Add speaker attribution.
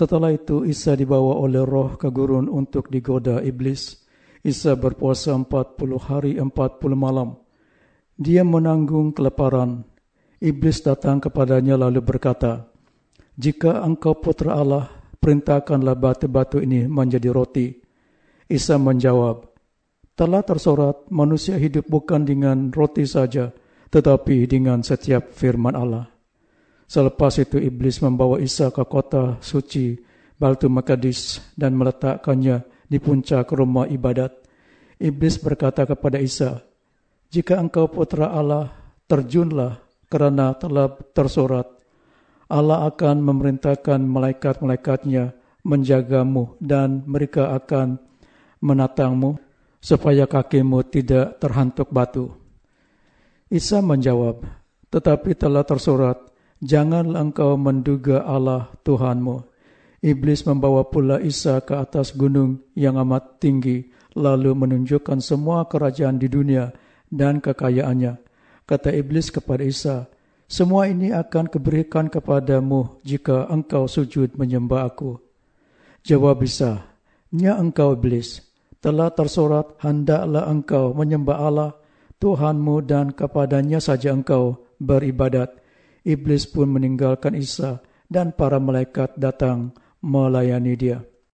Speaker 1: Setelah itu Isa dibawa oleh roh ke gurun untuk digoda iblis. Isa berpuasa 40 hari 40 malam. Dia menanggung kelaparan. Iblis datang kepadanya lalu berkata, "Jika engkau putra Allah, perintahkanlah batu-batu ini menjadi roti." Isa menjawab, "Telah tersurat, manusia hidup bukan dengan roti saja, tetapi dengan setiap firman Allah." Selepas itu iblis membawa Isa ke kota suci Baitul Maqdis dan meletakkannya di puncak rumah ibadat. Iblis berkata kepada Isa, "Jika engkau putra Allah, terjunlah, kerana telah tersurat, Allah akan memerintahkan malaikat-malaikatnya menjagamu dan mereka akan menatangmu supaya kakimu tidak terhantuk batu." Isa menjawab, "Tetapi telah tersurat, janganlah engkau menduga Allah Tuhanmu." Iblis membawa pula Isa ke atas gunung yang amat tinggi, lalu menunjukkan semua kerajaan di dunia dan kekayaannya. Kata iblis kepada Isa, "Semua ini akan kuberikan kepadamu jika engkau sujud menyembah aku." Jawab Isa, "Nya engkau iblis, telah tersurat, hendaklah engkau menyembah Allah Tuhanmu dan kepadanya saja engkau beribadat." Iblis pun meninggalkan Isa dan para malaikat datang melayani dia.